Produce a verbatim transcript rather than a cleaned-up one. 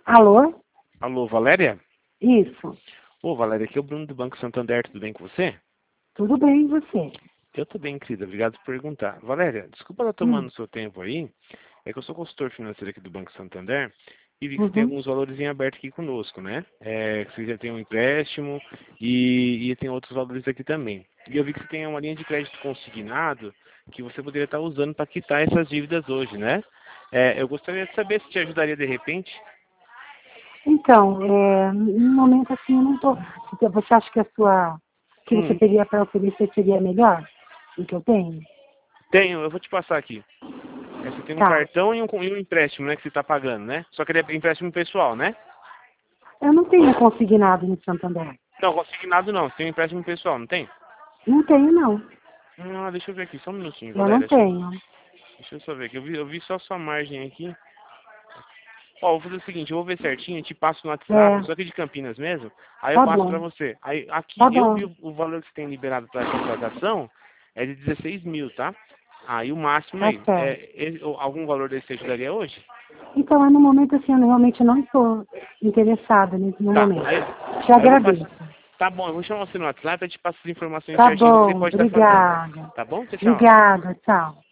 Alô? Alô, Valéria? Isso. Ô, Valéria, aqui é o Bruno do Banco Santander, tudo bem com você? Tudo bem, e você? Eu tô bem, querida, obrigado por perguntar. Valéria, desculpa estar Hum. tomando seu tempo aí, é que eu sou consultor financeiro aqui do Banco Santander e vi que você tem Uhum. alguns valores em aberto aqui conosco, né? É, que você já tem um empréstimo e, e tem outros valores aqui também. E eu vi que você tem uma linha de crédito consignado que você poderia estar usando para quitar essas dívidas hoje, né? É, eu gostaria de saber se te ajudaria de repente. Então, é, no momento assim, eu não tô. Você acha que a sua. Que você Hum, teria para oferecer seria melhor do que eu tenho? tenho, eu vou te passar aqui. É, você tem um Tá. cartão e um, e um empréstimo, né, que você está pagando, né? Só que ele é empréstimo pessoal, né? Eu não tenho consignado no Santander. Não, consignado não. Você tem um empréstimo pessoal, não tem? Não tenho, não. Ah, deixa eu ver aqui, só um minutinho, Eu não Valéria. Deixa eu, tenho. deixa eu só ver aqui. Eu vi, eu vi só sua margem aqui. Ó, vou fazer o seguinte, eu vou ver certinho, eu te passo no WhatsApp, É, só que de Campinas mesmo, aí eu tá passo pra bom. você. Aí aqui Tá eu vi bom. o, o valor que você tem liberado para contratação é de dezesseis mil, tá? Aí o máximo Tá aí. certo. É, esse- algum valor desse você ajudaria hoje? Então, mas no momento assim, eu realmente não estou interessada nesse no Tá, momento. aí, Te aí eu vou passar. agradeço. Tá bom, eu vou chamar você no WhatsApp, eu te passo as informações Tá certinho do que você bom, pode estar fazendo. obrigada. Tá bom? Tchau, tchau. Obrigada, tchau.